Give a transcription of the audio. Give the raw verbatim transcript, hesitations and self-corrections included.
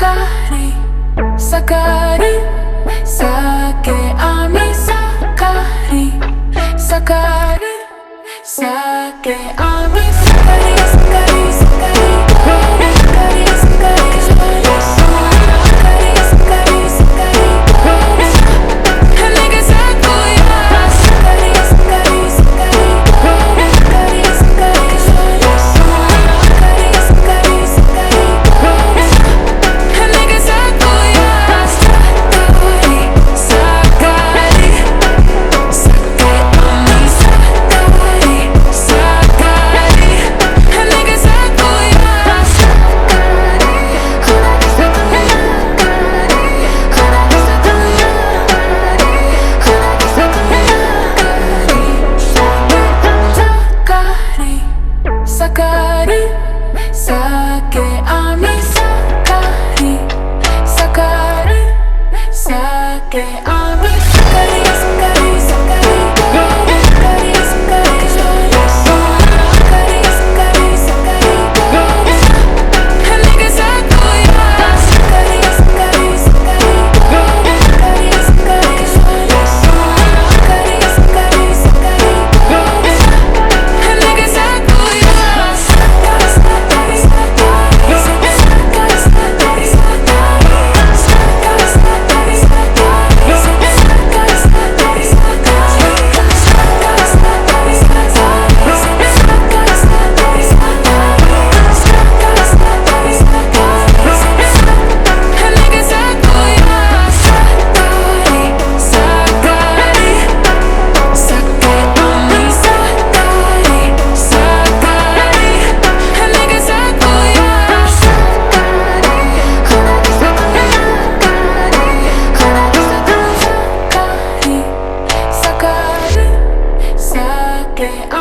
Sakari, Sakari, Sake ami Sakari, Sakari, Sake ami Sakari, Sakari, Sakari, Sakari, Sakari, Sakari, Sakari, Sakari, Nigga sakuya, Sakari, Sakari, Sakari, Sakari, Sakari, Sakari, Sakari, Sakari, nigga sakuya, Sakari, Sakari, Sake ami Sakari, Sakari, nigga sakuya, Sakari, Sake ami Sakari, Sakari, Sake ami Sakari, Sakari, Sakari, Sakari, Sakari, Sakari, Sakari, Sakari, nigga sakuya, Sakari, Sakari, Sakari, Sakari, Sakari, Sakari, Sakari, Sakari, nigga sakuya, Sakari, Sakari, Sakari, Sakari, Sakari, Sakari, Sakari,